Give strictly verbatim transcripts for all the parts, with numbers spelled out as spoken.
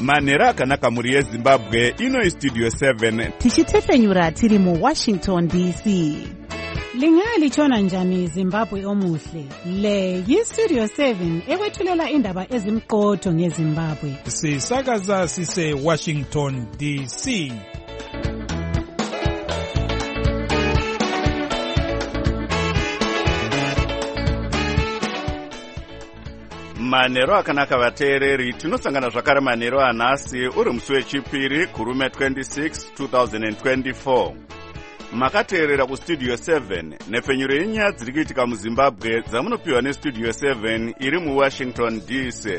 Manera akanaka muri yeZimbabwe ino Studio seven. Tichitefenyura tiri mu Washington D C. Lingalitshona njani Zimbabwe omuhle? Le yiStudio seven ekwethulela indaba ezimqotho ngeZimbabwe. Sisakaza sise Washington D C. Manero akanaka vateereri, tinosangana zvakare manero anhasi uri musi wechipiri kurume twenty-six two thousand twenty-four. Makateerera kuStudio seven nepfenyuro yenyaya dziri kuitika muZimbabwe dzamunopiwa neStudio seven iri muWashington D C.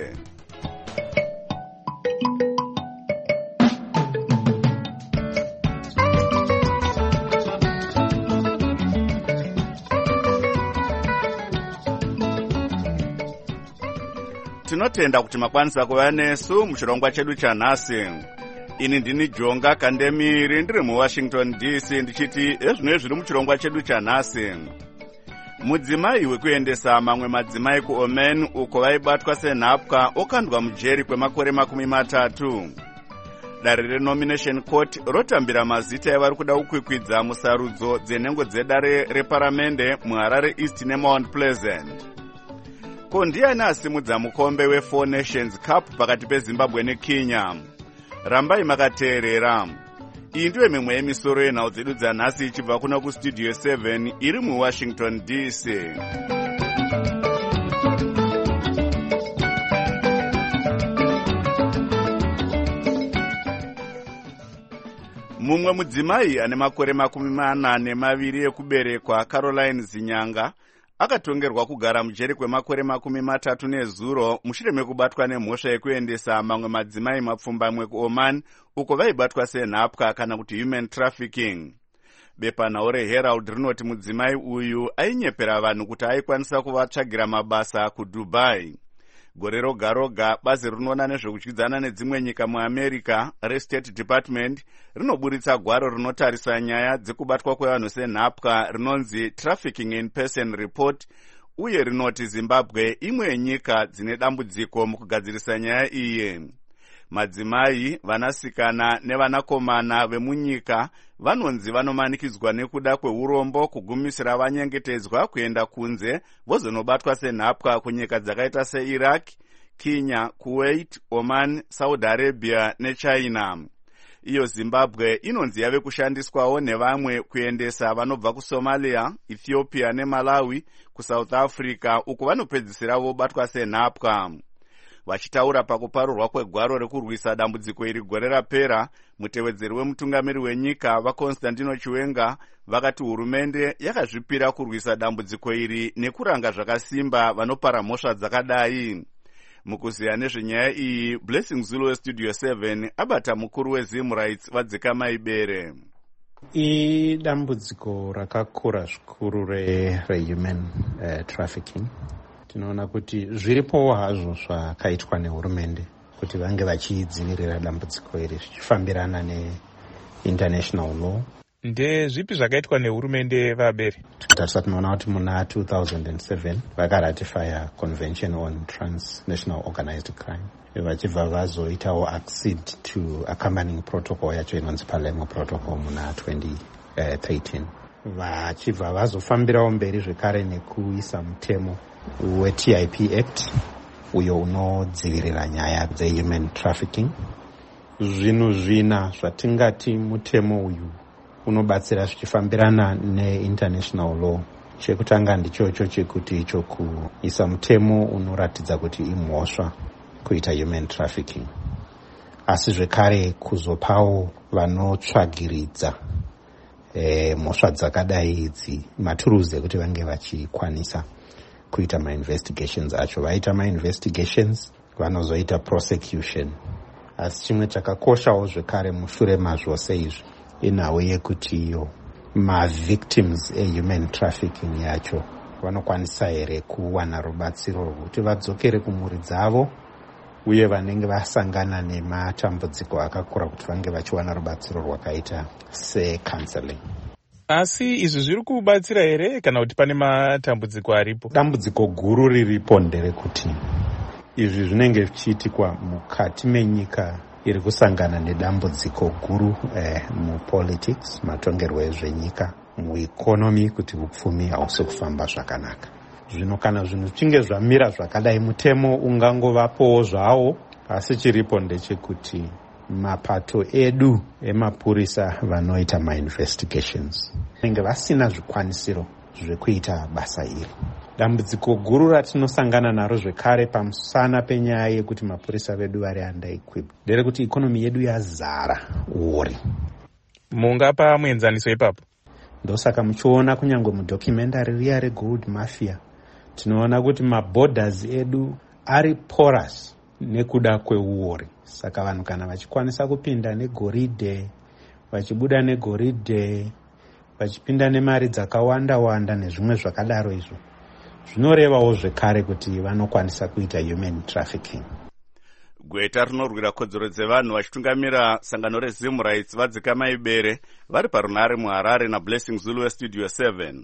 Tinotenda kuti makwanisa kuva nesu muchirongwa chedu chanhasi. Ini ndini Jonga Kandemiri ndiri muWashington D C ndichiti ezvino zviri muchirongwa chedu chanhasi. Mudzimai wekuendesa mamwe madzimai kuOman uko vaibatwa senhapwa okandwa mujeri kwemakore makumi matatu. Dare reNomination Court rotambira mazita evari kuda kukwikwidza musarudzo dzenhengo dzedare reparamende muHarare East neMount Pleasant. Ko ndiani asimudza mukombe weFour Nations Cup pakati peZimbabwe neKenya? Rambai makateerera. Iyi ndiyo mimwe yemisoro yenhau dzedu dzanhasi ichibva kuna kuStudio seven iri muWashington D C. Mumwe mudzimai ane makore makumi mana nemaviri ekuberekwa, Caroline Zinyanga, akatongerwa kugara mujeri kwemakore makumi matatu nezuro mushure mekubatwa nemhosva yekuendesa mamwe madzimai mapfumbamwe kuOman uko vaibatwa senhapwa kana kuti human trafficking. Bepanhau reHerald rinoti mudzimai uyu ainyepera vanhu kuti aikwanisa kuvatsvagira mabasa kuDubai. Gore roga roga bazi rinoona nezvekudyidzana nedzimwe nyika muAmerica reState Department rinoburitsa gwaro rinotarisa nyaya dzekubatwa kwevanhu senhapwa rinonzi Trafficking in Person Report, uye rinoti Zimbabwe imwe yenyika dzine dambudziko mukugadzirisa nyaya iyi. Madzimai, vanasikana nevanakomana vemunyika vanonzi vanomanikidzwa nekuda kweurombo kugumisira vanyengetedzwa kuenda kunze vozonobatwa senhapwa kunyika dzakaita seIraq, Kenya, Kuwait, Oman, Saudi Arabia neChina. Iyo Zimbabwe inonzi yave kushandiswawo nevamwe kuendesa vanobva kuSomalia, Ethiopia neMalawi kuSouth Africa uko vanopedzisira vobatwa senhapwa. Vachitaura pakuparurwa kwegwaro rekurwisa dambudziko iri gore rapera, mutevedzeri wemutungamiri wenyika vaConstantino Chiwenga vakati hurumende yakazvipira kurwisa dambudziko iri nekuranga zvakasimba vanopara mhosva dzakadai. Mukuziya nezvenyaya iyi, Blessing Zulu weStudio seven abata mukuru weZim Rights vadzika maibere. Idambudziko rakakura zvikuru rehuman uh, trafficking. Tinoona kuti zviripo hazvo zvakaitwa nehurumende kuti vange vachidzivirira dambudziko iri zvichifambirana neInternational law. Nde zvipi zvakaitwa nehurumende vabere? Tikatasa tinoona kuti muna two thousand seven vakaratifya Convention on Transnational Organized Crime, vachibva vazoitawo accede to accompanying protocol yacho inonzi Palermo Protocol muna twenty thirteen. Vachibva vazofambirawo mberi zvekare nekuisa mutemo weT I P Act uyo unodzivirira nyaya dzehuman trafficking. Zvinhu zvina zvatingati mutemo uyu unobatsira zvichifambirana neInternational law. Chekutanga ndichocho chekuti icho kuisa mutemo unoratidza kuti imhosva kuita human trafficking, asi zvekare kuzopawo vanotsvagiridza e, mhosva dzakadai idzi maturuzi ekuti vange vachikwanisa kuita ma-investigations acho. Vaita ma-investigations vanozoita prosecution. Asi chimwe chakakoshawo zvekare mushure mazvose izvi inhau yekuti iyo ma-victims e-human trafficking yacho vanokwanisa here kuwana rubatsiro rwokuti vadzokere kumhuri dzavo, uye vanenge vasangana nematambudziko akakura kuti vange vachiwana rubatsiro rwakaita se-counseling. Asi izvi zviri kubatsira here kana kuti pane matambudziko aripo? Dambudziko guru riripo nderekuti izvi zvinenge zvichiitikwa mukati menyika iri kusangana nedambudziko guru eh, mupolitics, matongerwo ezvenyika, mueconomy, kuti upfumi hausi kufamba zvakanaka. Zvino kana zvinhu zvichinge zvamira zvakadai, mutemo ungangovapowo zvawo, asi chiripo ndechekuti mapato edu emapurisa vanoita mainvestigations vanenge vasina zvikwanisiro zvekuita basa iri. Dambudziko guru ratinosangana naro zvekare pamusana penyaya yekuti mapurisa vedu vari under-equipped nderekuti ikonomi yedu yazara uri. Mungapa muenzaniso ipapo? Ndosaka muchiona kunyange mudocumentary riya regold mafia tinoona kuti maborders edu ari porous nekuda kweuori. Saka vanhu kana vachikwanisa kupinda negoridhe, vachibuda negoridhe, vachipinda nemari dzakawanda wanda nezvimwe zvakadaro izvo, zvinorevawo zvekare kuti vanokwanisa kuita human trafficking. Gweta rinorwira kodzero dzevanhu vachitungamira sangano reZim Rights vadzika maibere vari parunare muHarare naBlessing Zulu weStudio seven.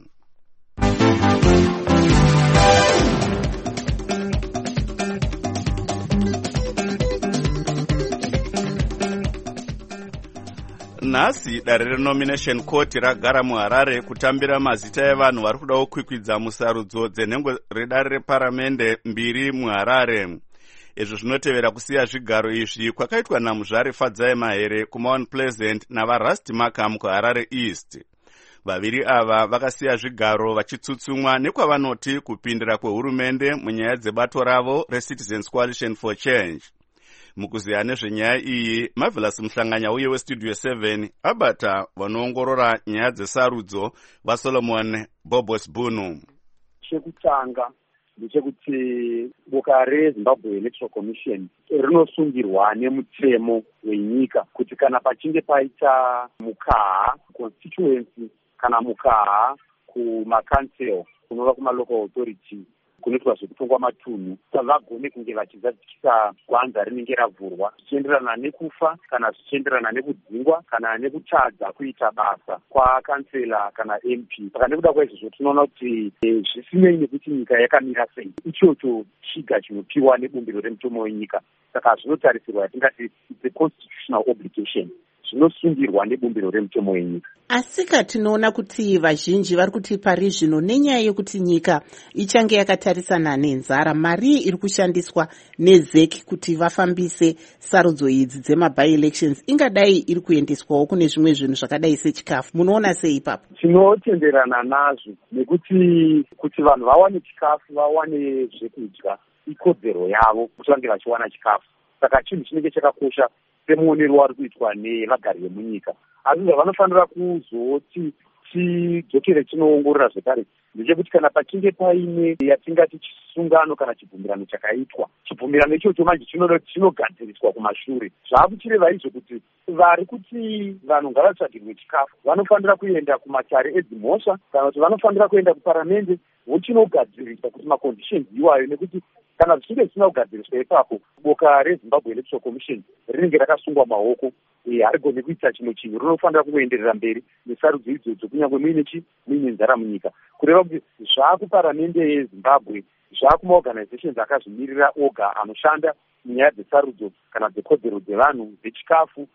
Nhasi dare renomination court ragara muHarare kutambira mazita evanhu vari kuda kukwikwidza musarudzo dzenhengo redare reparamende mbiri muHarare. Izvo zvinotevera kusiya zvigaro izvi kwakaitwa namuzvare Fadzai Mahere kuMount Pleasant navaRust Markham kuHarare East. Vaviri ava vakasiya zvigaro vachitsutsumwa nekwavanoti kupindira kwehurumende munyaya dzebato ravo reCitizens Coalition for Change. Mukuziya nezvenyaya iyi, Marvelous Muhlanganya uye weStudio seven abata vanoongorora nyaya dzesarudzo vaSolomon Bobos Bunu. Chekutanga ndechekuti boka reZimbabwe Electoral Commission rinosungirwa nemutemo wenyika kuti kana pachinge paita mukaha constituency kana mukaha kumakansel kunova kumalocal authority kunoitwa zvekutongwa matunhu, vagone kunge vachizadzikisa gwanza rinenge ravhurwa zvichienderana nekufa kana zvichienderana nekudzingwa kana nekutadza kuita basa kwakansela kana M P. Saka nekuda kwaizvozvo tinoona kuti zvisinei nekuti nyika yakamira sei, ichocho chiga chinopiwa nebumbiro remutemo wenyika. Saka zvinotarisirwa yatingati it's a constitutional obligation, zvinosungirwa nebumbiro remutemo wenyika. Asika tinoona kuti vazhinji vari kuti pari zvino nenyaya yekuti nyika ichange yakatarisana nenzara, mari iri kushandiswa nezeki kuti vafambise sarudzo idzi dzema-by-elections ingadai iri kuendeswawo kune zvimwe zvinhu zvakadai sechikafu. Munoona sei ipapo? Tinotenderana nazvo nekuti kuti vanhu vawane chikafu, vawane zvekudya, ikodzero yavo kuti vange vachiwana chikafu. Saka chinhu chinenge chakakosha semuonero wari kuitwa nevagari vemunyika. Asi zvavanofanira kuzoti tidzokere tinoongorora zvekare ndechekuti kana pachinge paine yatingati chisungano kana chibvumirano chakaitwa, chibvumirano ichocho manje chinogadziriswa kumashure. Zvaakuchireva izvo kuti vari kuti vanhu ngavatsvagirwe chikafu vanofanira kuenda kumatare edzimhosva kana kuti vanofanira kuenda kuparamende vochinogadzirisa kuti maconditions iwayo, nekuti kana zvichinge zvisina kugadziriswa ipapo boka reZimbabwe Electoral Commission rinenge rakasungwa maoko, harigone kuita chimwe chinhu, rinofanira kuenderera mberi nesarudzo idzodzo kunyange muine chi muine nzara munyika. Kureva kuti zvaakuparamende yeZimbabwe, zvaakumaorganizations akazvimirira oga anoshanda munyaya dzesarudzo kana dzekodzero dzevanhu, dzechikafu,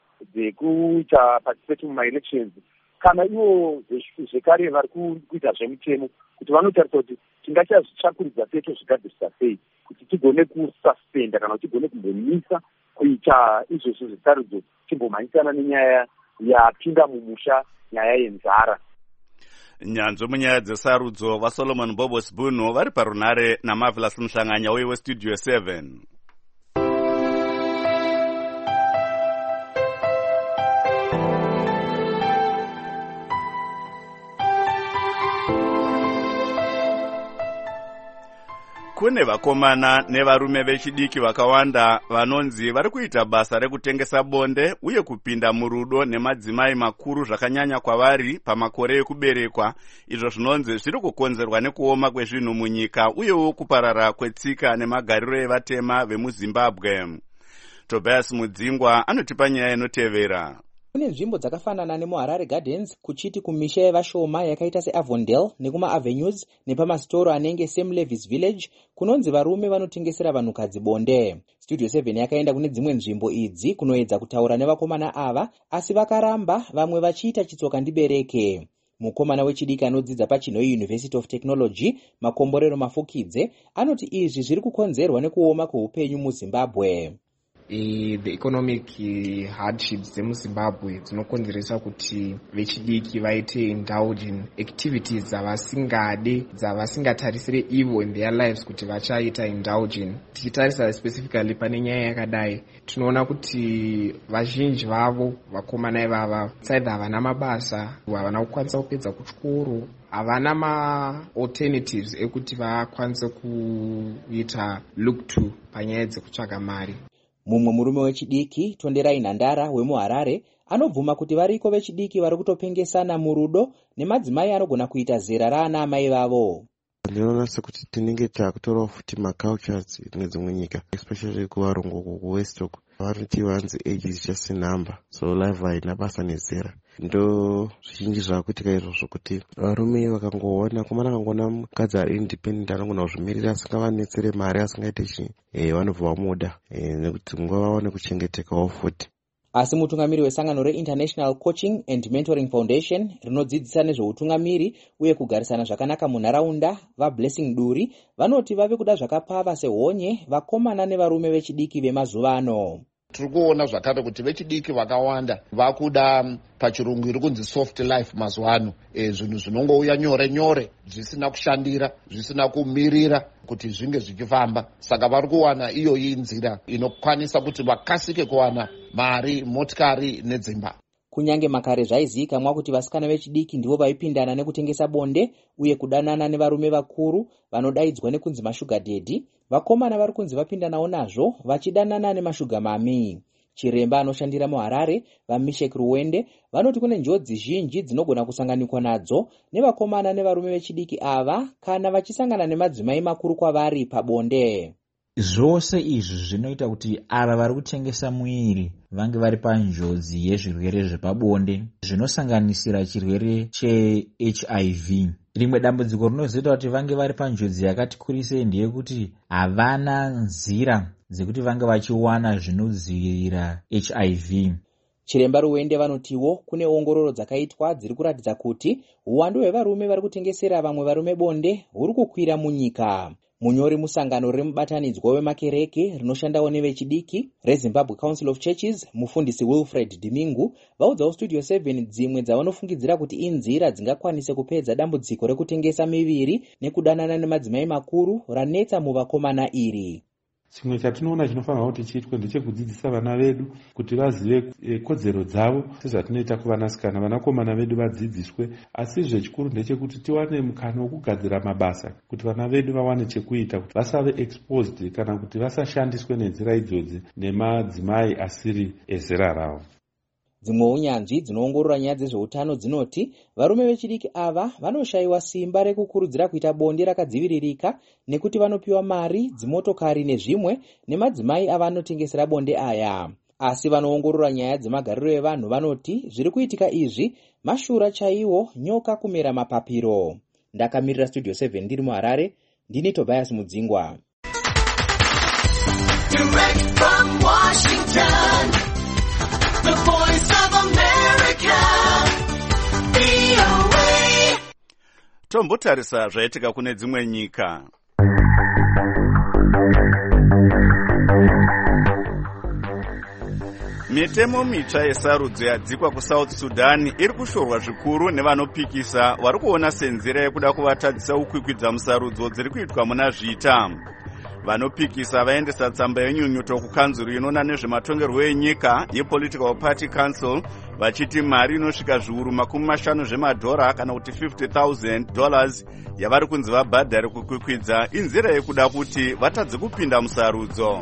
dzekuita participate mumaelections, kana ivo zvekare vari kuita zvemutemo kuti vanotarisa kuti tingachazvitsvakuridza sei tozvigadzirisa sei kuti tigone kususpenda kana kuti tigone kumbomisa kuita izvozvo zvesarudzo timbomhanyisana nenyaya yapinda mumusha, nyaya yenzara. Nyanzvi munyaya dzesarudzo vaSolomon Bobos Bunu vari parunare naMarvelous Muhlanganya uye weStudio seven. Kune vakomana nevarume vechidiki vakawanda vanonzi vari kuita basa rekutengesa bonde uye kupinda murudo nemadzimai makuru zvakanyanya kwavari pamakore ekuberekwa, izvo zvinonzi zviri kukonzerwa nekuoma kwezvinhu munyika uyewo kuparara kwetsika nemagariro evatema vemuZimbabwe. Tobias Mudzingwa anotipa nyaya inotevera. kune nzvimbo dzakafanana nemuHarare Gardens, kuchiti kumisha yevashoma yakaita seAvondale nekumaAvenues nepamasitoro anenge Sam Levis Village kunonzi varume vanotengesera vanhukadzi bonde. Studio seven yakaenda kune dzimwe nzvimbo idzi kunoedza kutaura nevakomana ava, asi vakaramba, vamwe vachiita chitsoka ndibereke. Mukomana wechidiki anodzidza paChinhoyi University of Technology, Makomborero Mafukidze, anoti izvi zviri kukonzerwa nekuoma kweupenyu muZimbabwe. The economic hardships dzemuZimbabwe dzinokonzeresa kuti vechidiki vaite indulge in activities dzavasingade, dzavasingatarisire ivo in their lives kuti vachaita indulge in. Tichitarisa specifically pane nyaya yakadai, tinoona kuti vazhinji vavo vakomana ivava saidha havana mabasa, havana kukwanisa kupedza kuchikoro, havana ma-alternatives ekuti vakwanise kuita look to panyaya dzekutsvaga mari. Mumwe murume wechidiki, Tonderai Nhandara wemuHarare, anobvuma kuti variko vechidiki vari kutopengesana murudo nemadzimai anogona kuita zera raana amai vavo. Ndinoona sekuti tinenge takutorawo futi macultures nedzimwe nyika, especially kuvarungu kuwest uku vanoti vanzi age is just a number, so life haina basa nezera. Ndo zvizhinji zvakuitika izvozvo kuti varume vakangoona komana akangoona mukadzi ari independent anogona kuzvimirira asingavanetsere mari asingaite chinhu, eh vanobva vamuda nekuti nguva vaone kuchengetekawo futi. Asi mutungamiri wesangano reInternational Coaching and Mentoring Foundation rinodzidzisa nezveutungamiri uye kugarisana zvakanaka munharaunda, vaBlessing Duri, vanoti vave kuda zvakapfava sehonye vakomana nevarume vechidiki vemazuva ano. Tiri kuona zvakare kuti vechidiki vakawanda vakuda pachirungu iri kunzi soft life mazuva ano, e, zvinhu zvinongouya nyore nyore, zvisina kushandira, zvisina kumirira kuti zvinge zvichifamba. Saka vari kuwana iyo inzira inokwanisa kuti vakasike kuwana mari, motikari nedzimba. Kunyange makare zvaizivikanwa kuti vasikana vechidiki ndivo vaipindana nekutengesa bonde uye kudanana nevarume vakuru vanodaidzwa nekunzi mashuga daddy, vakomana vari kunzi vapindanawo nazvo vachidanana nemashuga mami. Chiremba anoshandira muHarare, vaMishek Ruwende, vanoti kune njodzi zhinji dzinogona kusanganikwa nadzo nevakomana nevarume vechidiki ava kana vachisangana nemadzimai makuru kwavari pabonde. Zvose izvi zvinoita kuti ava vari kutengesa mwiri vange vari panjodzi yezvirwere zvepabonde zvinosanganisira chirwere cheH I V. Rimwe dambudziko rinozoita kuti vange vari panjodzi yakati kurisei ndeyekuti havana nzira dzekuti vange vachiwana zvinodzivirira H I V. Chiremba Ruwende vanotiwo kune ongororo dzakaitwa dziri kuratidza kuti uwandu hwevarume vari kutengesera vamwe varume bonde huri kukwira munyika. Munyori musangano remubatanidzwa wemakereke rinoshandawo nevechidiki reZimbabwe Council of Churches, mufundisi Wilfred Dimingu, vaudzawo Studio seven dzimwe dzavanofungidzira kuti inzira dzingakwanise kupedza dambudziko rekutengesa miviri nekudanana nemadzimai makuru ranetsa muvakomana iri. Chimwe chatinoona chinofanirwa kuti chiitwe ndechekudzidzisa vana vedu kuti vazive kodzero dzavo sezvatinoita kuvanasikana, vanakomana vedu vadzidziswe, asi zvechikuru ndechekuti tiwane mukana wokugadzira mabasa kuti vana vedu vawane chekuita, kuti vasave exposed kana kuti vasashandiswe nenzira idzodzi nemadzimai asiri ezera ravo. Dzimwe unyanzvi dzinoongorora nyaya dzezveutano dzinoti varume vechidiki ava vanoshayiwa simba rekukurudzira kuita bonde rakadziviririka nekuti vanopiwa mari, dzimotokari nezvimwe nemadzimai avanotengesera bonde aya. Asi vanoongorora nyaya dzemagariro evanhu vanoti zviri kuitika izvi mashura chaiwo, nyoka kumera mapapiro. Ndakamirira Studio seven ndiri muHarare, ndini Tobias Mudzingwa. Direct from Washington, the voice of America, V O A. Tombotarisa zvaitika kune dzimwe nyika. Mitemo mitsva yesarudzo yadzikwa kuSouth Sudan iri kushorwa zvikuru nevanopikisa vari kuona senzira yekuda kuvatadzisa ukwikwidza musarudzo dziri kuitwa muna zvita. Vanopikisa vaendesa tsamba yenyunyuto kukanzuru inoona nezvematongerwo enyika yePolitical Party Council vachiti mari inosvika zviuru makumi mashanu zvemadhora kana kuti fifty thousand dollars yavari kunzi vabhadhare kukwikwidza inzira yekuda kuti vatadze kupinda musarudzo.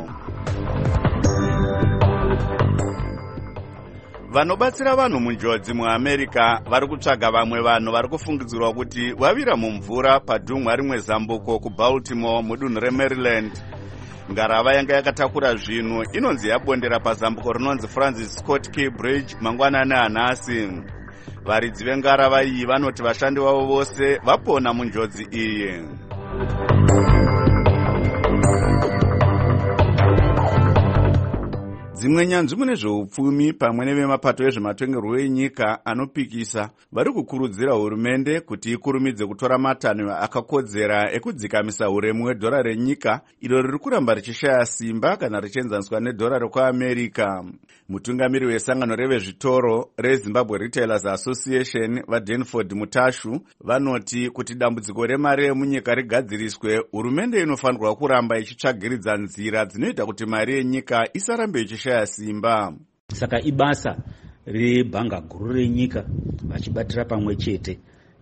Vanobatsira vanhu munjodzi muAmerica vari kutsvaga vamwe vanhu vari kufungidzirwa kuti vavira mumvura padhumwa rimwe zambuko kuBaltimore mudunhu reMaryland. ngarava yanga yakatakura zvinhu inonzi yabondera pazambuko rinonzi Francis Scott Key Bridge mangwanani anhasi. Varidzi vengarava iyi vanoti vashandi vavo vose vapona munjodzi iyi. Dzimwe nyanzvi mune zveupfumi pamwe nevemapato ezvematongerwo enyika anopikisa vari kukurudzira hurumende kuti ikurumidze kutora matanho akakodzera ekudzikamisa uremu hwedhora renyika iro riri kuramba richishaya simba kana richienzaniswa nedhora rekuamerica. Mutungamiri wesangano revezvitoro reZimbabwe Retailers Association vaDanford Mutashu vanoti kuti dambudziko remari yemunyika rigadziriswe, hurumende inofanirwa kuramba ichitsvagiridza nzira dzinoita kuti mari yenyika isarambe ichishaya simba. Saka ibasa rebhanga guru renyika vachibatira pamwe chete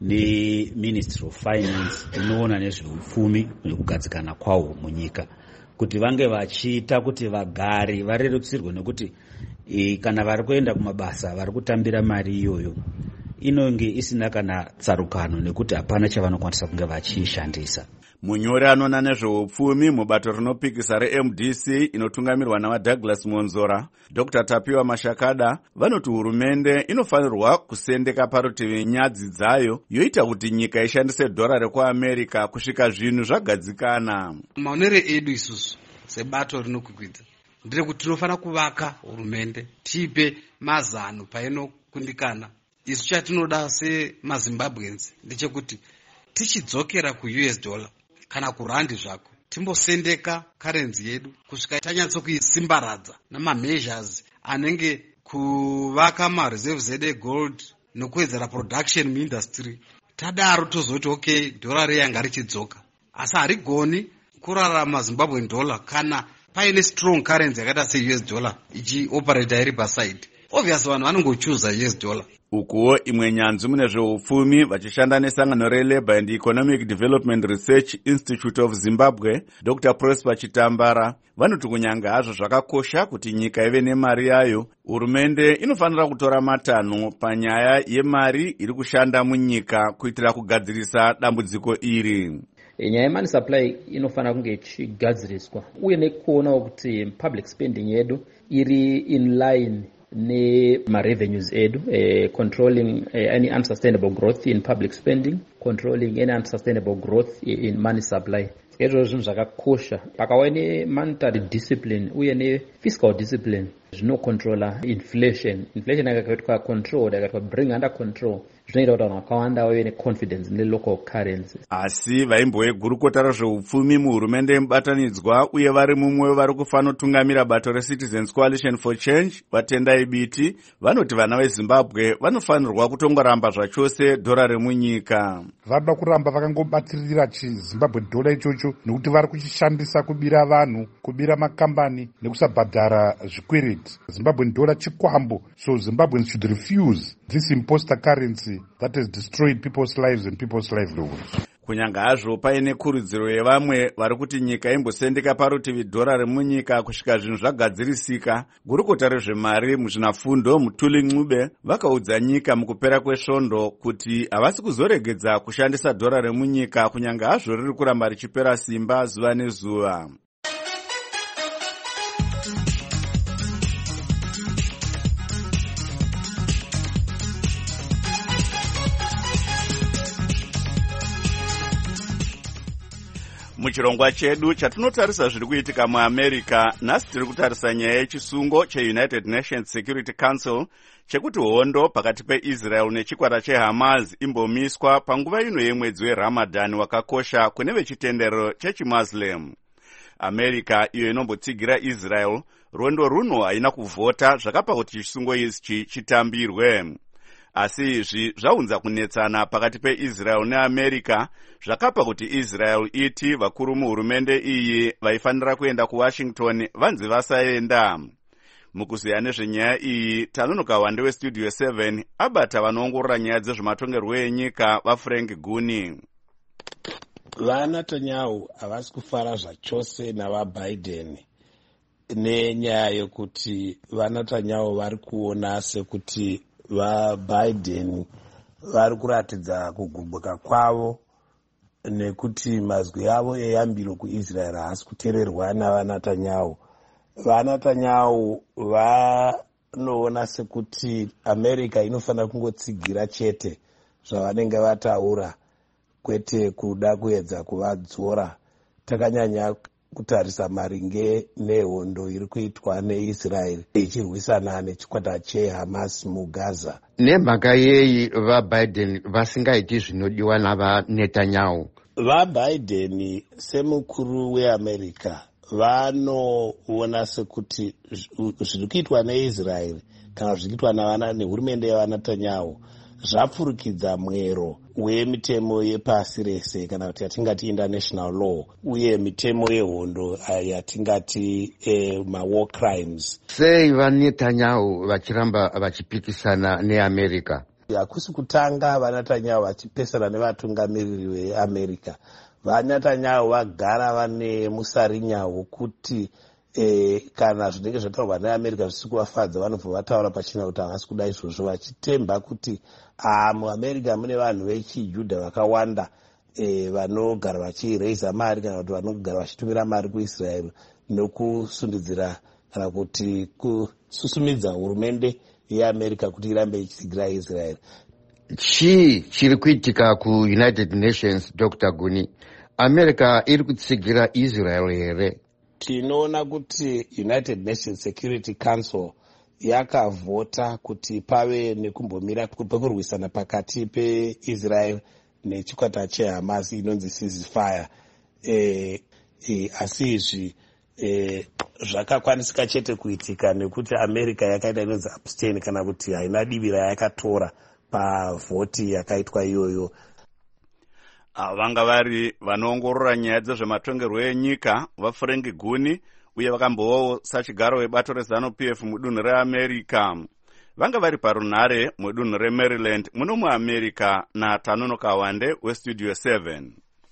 neMinistry of Finance inoona nezveupfumi nekugadzikana kwawo munyika kuti vange vachiita kuti vagari varerukirwe, nekuti e, kana vari kuenda kumabasa vari kutambira mari iyoyo inonge isina kana tsarukano nekuti hapana chavanokwanisa kunge vachiishandisa. Munyori anoona nezveupfumi mubato rinopikisa reM D C inotungamirwa navaDouglas Monzora, Doctor Tapiwa Mashakada vanoti hurumende inofanirwa kusendeka parutivi nyadzi dzayo yoita kuti nyika ishandise dhora rekuamerica kusvika zvinhu zvagadzikana. Maonere edu isusu sebato rinokukwidza nderekuti tinofanira kuvaka hurumende tipe mazano painokundikana. Isu chatinoda semaZimbabweans ndechekuti tichidzokera ku U S dollar kana kurandi zvako timbosendeka karenzi yedu kusvika tanyatsokuisimbaradza namameasures anenge kuvaka mareserves edu egold nokuwedzera production muindustry. Tadaro tozoti okay dhora reyanga richidzoka, asi harigoni kurarama Zimbabwean dollar kana paine strong currency yakaita se U S dollar ichioperata iri paside. Obviously vanhu vanongochuza U S dollar. Ukuwo imwe nyanzvi mune zveupfumi vachishanda nesangano reLabour and Economic Development Research Institute of Zimbabwe, Doctor Prosper Chitambara vanoti kunyanga hazvo zvakakosha kuti nyika ive nemari yayo, hurumende inofanira kutora matanho panyaya yemari iri kushanda munyika kuitira kugadzirisa dambudziko iri. Nyaya yemani supply inofanira kunge ichigadziriswa uye nekuonawo kuti public spending yedu iri in line ne-revenues edu, uh, controlling uh, any unsustainable growth in public spending, controlling any unsustainable growth in money supply. Ezvo zvinhu zvakakosha pakauya ne-monetary discipline uye ne-fiscal discipline zvinocontrola inflation. Inflation yakaitwa control, yakaitwa bring under control, zvinoita kuti vanhu vakawanda vave neconfidence ne-local currency. Asi vaimbowe gurukota rezveupfumi muhurumende yemubatanidzwa uye vari mumwe vari kufanotungamira bato reCitizens Coalition for Change vatendai biti vanoti vana veZimbabwe vanofanirwa kutongoramba zvachose dhora remunyika. Vanoda kuramba vakangobatirira chiZimbabwe dollar ichocho nekuti vari kuchishandisa kubira vanhu, kubira makambani nekusabhadhara zvikwereti. Zimbabwean dollar chikwambo, so Zimbabweans should refuse this imposter currency that has destroyed people's lives and people's livelihoods. Kunyanga hazvo paine kurudziro yevamwe vari kuti nyika imbosendeka parutivi dhora remunyika kusvika zvinhu zvagadzirisika, gurukota rezvemari muzvinafundo Mutuli Ncube vakaudza nyika mukupera kwesvondo kuti havasi kuzoregedza kushandisa dhora remunyika kunyanga hazvo riri kuramba richipera simba zuva nezuva. Muchirongwa chedu chatinotarisa zviri kuitika muAmerica, nhasi tiri kutarisa nyaya yechisungo cheUnited Nations Security Council chekuti hondo pakati peIsrael nechikwata cheHamas imbomiswa panguva ino yemwedzi weRamadan wakakosha kune vechitendero chechiMuslim. America iyo inombotsigira Israel rwendo runo haina kuvhota zvakapa kuti chisungo ichi chitambirwe. Asi izvi zvaunza kunetsana pakati peIsrael neAmerica zvakapa kuti Israel iti vakuru muhurumende iyi vaifanira kuenda kuWashington vanzi vasaenda. Mukuziya nezvenyaya iyi tanonoka wande weStudio seven abata vanoongorora nyaya dzezvematongerwo enyika vaFrank Guni. VaNetanyahu havasi kufara zvachose navaBiden nenyaya yokuti vaNetanyahu vari kuona sekuti vaBiden vari kuratidza kugubhuka kwavo nekuti mazwi avo eyambiro kuisraeri haasi kuteererwa navanetanyahu. Vanatanyahu vanoona sekuti america inofanira kungotsigira chete zvavanenge vataura, kwete kuda kuedza kuvadzora. Takanyanya kutarisa maringe nehondo iri kuitwa neisraeri ichirwisana nechikwata chehamas mugaza. Nemhaka yeyi vaBiden vasingaiti zvinodiwa navanetanyahu? VaBiden semukuru weamerica vanoona sekuti zviri kuitwa neisraeri kana zviri kuitwa nehurumende yavanatanyahu zvapfurikidza mwero wemitemo yepasi rese kana kuti yatingati international law uye mitemo yehondo yatingati eh, mawar crimes. Sei vanetanyahu vachiramba vachipikisana neamerica? Hakusi kutanga vanetanyahu vachipesana nevatungamiriri veamerica. Vanetanyahu vagara vane musarinya wokuti eh, kana zvinenge zvataurwa neamerica zvisi kuvafadza vanobva vataura pachina kuti havasi kuda izvozvo, vachitemba kuti ah, muamerica mune vanhu vechijudha vakawanda eh, vanogara vachiraisa mari kana kuti vanogara vachitumira mari kuisraeri nokusundidzira kana kuti kususumidza hurumende yeamerica kuti irambe ichitsigira israeri. Chii chiri kuitika kuunited nations, Doctor Guni? America iri kutsigira Israel here? Tinoona kuti United Nations Security Council yakavhota kuti pave nekumbomira kwekurwisana pakati peIsrael nechikwata cheHamas inonzi ceasefire. Eh, eh, asi izvi eh, zvakakwanisika chete kuitika nekuti America yakaita inonzi abstain kana kuti haina divi rayakatora pavhoti yakaitwa iyoyo. Vanga vari vanoongorora nyaya dzezvematongerwo enyika vaFrank Guni uye vakambovawo sachigaro webato reZANU-P F mudunhu reAmerica. Vanga vari parunhare mudunhu reMaryland muno muAmerica naTanono Kawande weStudio seven.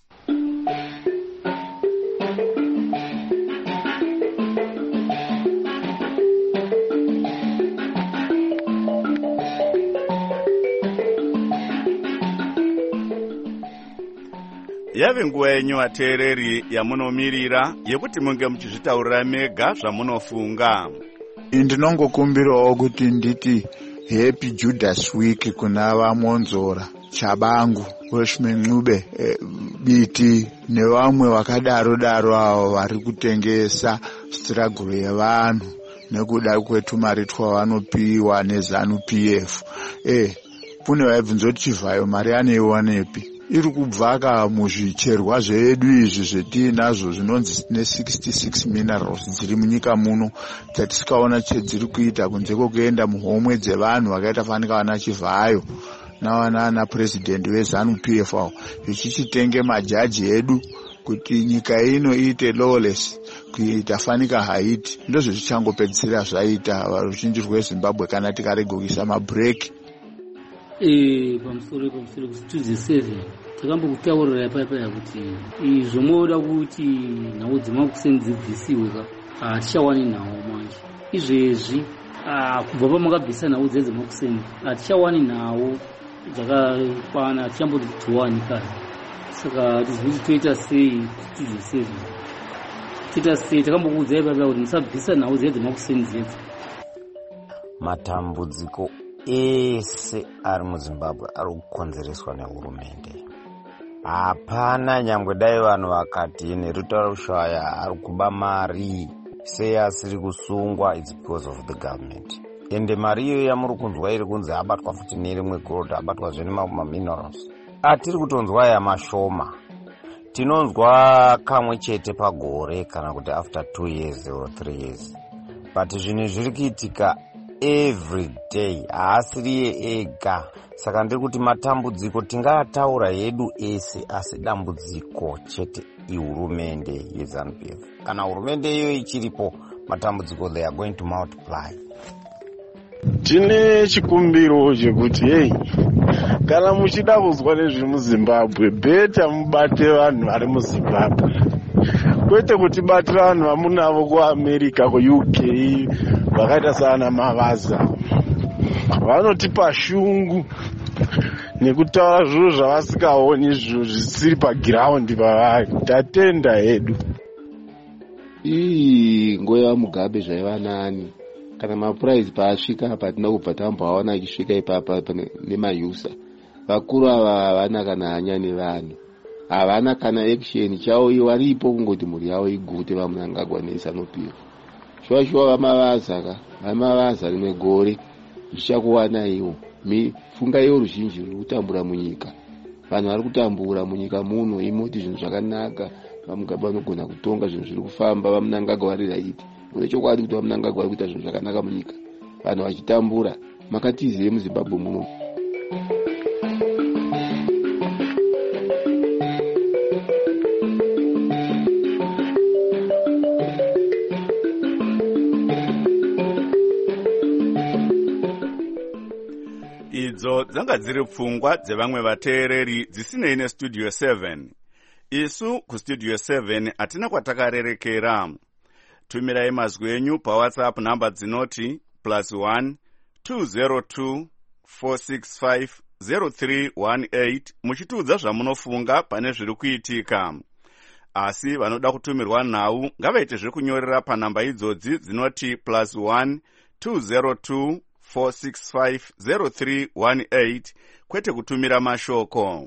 Yave nguva yenyu vateereri yamunomirira yekuti munge muchizvitaurira mega zvamunofunga. Ndinongokumbirawo kuti nditi happy Judas week kuna vamonzora, Chabangu, Welshman Ncube, e, Biti nevamwe vakadaro daro avo vari kutengesa struggle yevanhu nekuda kwetumari twavanopiwa neZANU-P F. Eh, pune vaibvunza kuti Chivhayo mari anoiwanepi? Iri kubvaka muzvicherwa zvedu izvi zvetinazvo zvinonzi ne sixty-six minerals dziri munyika muno dzatisikaona chedziri kuita kunze kwokuenda muhomwe dzevanhu vakaita fanika vana Chivhayo navana president weZANU-P F avo zvichichitenge majaji edu kuti nyika ino iite lawless kuita fanika Haiti. Ndozvo zvichangopedzisira zvaita varuzhinji rweZimbabwe kana tikaregokisa mabreak. Eh, pamusoro pamusoro kustudio seven takambokutaurira papa kuti izvomoda kuti nhau dzemakuseni dzibvisiwe ka hatichawani nhau manje izvezvi kubva pamakabvisa nhau dze dzemakuseni hatichawani nhau dzakakwana, hatichamboti tiwani kare. Saka tizvi toita sei studio seven toita sei takambokuudzai papa kuti musabvisa nhau dze dzemakuseni dzedzi. Matambudziko ese ari muZimbabwe ari kukonzereswa nehurumende. Hapana nyangwe dai vanhu vakati nerutauro rushaya ari kuba mari sei asiri kusungwa, it's because of the government. Ende mari iyo yamuri kunzwa iri kunzi abatwa futi nerimwe gold, abatwa zvene maminerals. Atiri kutonzwa yamashoma, tinonzwa kamwe chete pagore kana kuti after two years or three years. But zvinhu zviri kuitika every day, haasiri ega. Saka ndiri kuti matambudziko tingataura yedu ese, asi dambudziko chete ihurumende yeZANU-P F. Kana hurumende iyo ichiripo, matambudziko they are going to multiply. Tine chikumbiro chekuti hey, kana muchida kuzwa nezviri muZimbabwe, beta mubate vanhu vari muZimbabwe, kwete kuti batira vanhu vamunavo kuAmerica, kuU K, vakaita sana Mavaza. Vanotipa shungu nekutaura zviro zvavasikaoni, zviro zvisiri pagiraundi pavari. Tatenda hedu. Ii ngoya Mugabe zvaiva nani. Kana mapuraizi paasvika apa tina kubva tamboaona achisvika ipapa nemayusa. Vakuru ava havana kana hanya nevanhu. Havana kana action chavo ivaripo kungoti mhuri yavo igute vaMnangagwa neZANU-PF. Shuwa shuwa vamavaza ka, vamavaza rimwe gore zvichakuwana iwo. Funga iwo ruzhinji ruri kutambura munyika. Vanhu vari kutambura munyika muno imoti zvinhu zvakanaka. VaMugabe vanogona kutonga zvinhu zviri kufamba, vaMnangagwa vari raiti. Une chokwadi kuti vaMnangagwa vari kuita zvinhu zvakanaka munyika. Vanhu vachitambura, makatizei muZimbabwe muno. idzo dzanga dziri pfungwa dzevamwe vateereri dzisinei nestudio seven. Isu kustudio seven hatina kwatakarerekera. Tumirai mazwi enyu pawhatsapp namba dzinoti plus one two zero two four six five zero three one eight muchitiudza zvamunofunga pane zviri kuitika. Asi vanoda kutumirwa nhau ngavaite zvekunyorera panhamba idzodzi dzinoti plus one two zero two four six five zero three one eight kwete kutumira mashoko.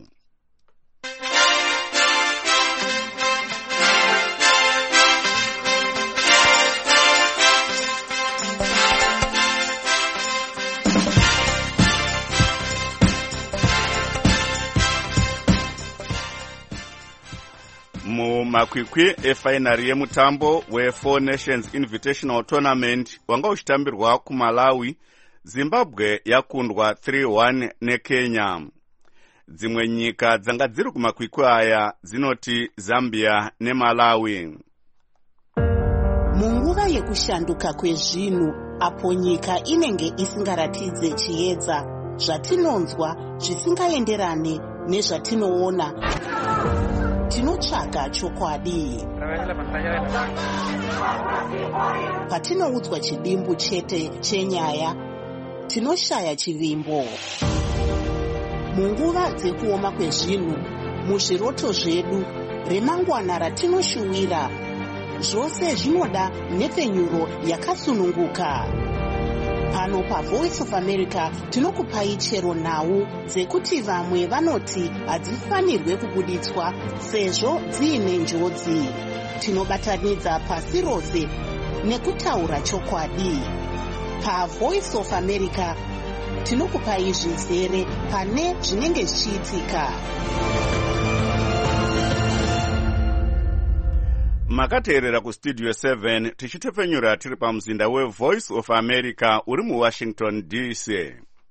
Mumakwikwi efainari yemutambo we-Four Nations Invitational Tournament wanga uchitambirwa kuMalawi, Zimbabwe yakundwa three one neKenya. Dzimwe nyika dzanga dziri kumakwikwi aya dzinoti Zambia neMalawi. Munguva yekushanduka kwezvinhu apo nyika inenge isingaratidze chiedza zvatinonzwa zvisingaenderane nezvatinoona, tinotsvaga chokwadi. Patinoudzwa chidimbu chete chenyaya, tinoshaya chivimbo. Munguva dzekuoma kwezvinhu, muzviroto zvedu, remangwana ratinoshuwira, zvose zvinoda nhepfenyuro yakasununguka. Pano paVoice of America tinokupai chero nhau dzekuti vamwe vanoti hadzifanirwe kubuditswa sezvo dziine njodzi. Tinobatanidza pasi rose nekutaura chokwadi. PaVoice of America tinokupai zvizere pane zvinenge zvichiitika. Makateerera kustudio seven tichitepfenyura tiri pamuzinda weVoice of America uri muWashington D C.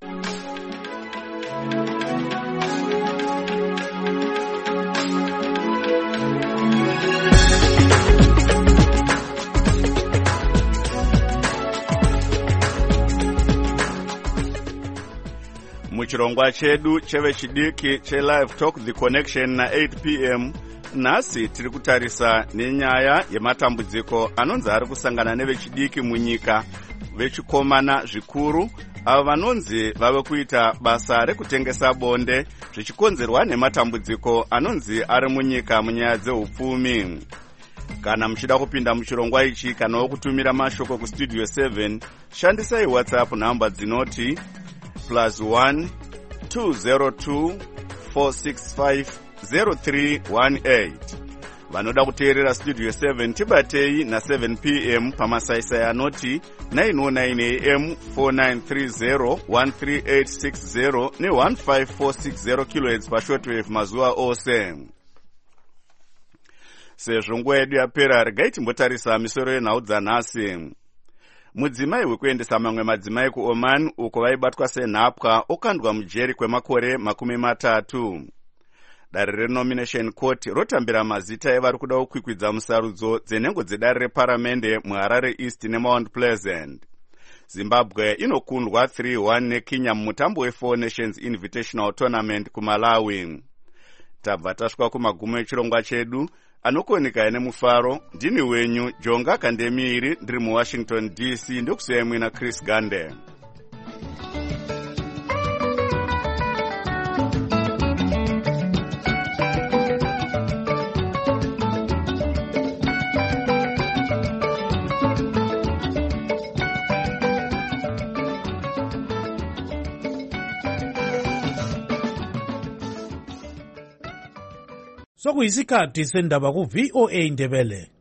Muchirongwa chedu chevechidiki che-Live Talk The Connection na eight p m nhasi tiri kutarisa nenyaya yematambudziko anonzi ari kusangana nevechidiki munyika vechikomana zvikuru avo vanonzi vave kuita basa rekutengesa bonde zvichikonzerwa nematambudziko anonzi ari munyika munyaya dzeupfumi. Kana muchida kupinda muchirongwa ichi kanawo kutumira mashoko kustudio seven, shandisai WhatsApp namba dzinoti plus one two zero two four six five zero three one eight. Vanoda kuteerera studio seven tibatei na seven p m pamasaisai anoti nine oh nine a m four nine three zero one three eight six zero ne one five four six zero kilohertz pashortwave mazuva ose. Sezvo nguva yedu yapera, regai timbotarisa misoro yenhau dzanhasi. Mudzimai wekuendesa mamwe madzimai kuOman uko vaibatwa senhapwa okandwa mujeri kwemakore makumi matatu. Dare reNomination Court rotambira mazita evari kuda kukwikwidza musarudzo dzenhengo dzedare reparamende muHarare East neMount Pleasant. Zimbabwe inokundwa three one neKenya mumutambo we-Four Nations Invitational Tournament kuMalawi. Tabva tasvika kumagumo echirongwa chedu. Anokoneka nemufaro, ndini wenyu Jonga Kandemiri, ndiri muWashington D C, ndokusiyai mwina Chris Gande. sokuyisikhathi sendaba ku-V O A Ndebele.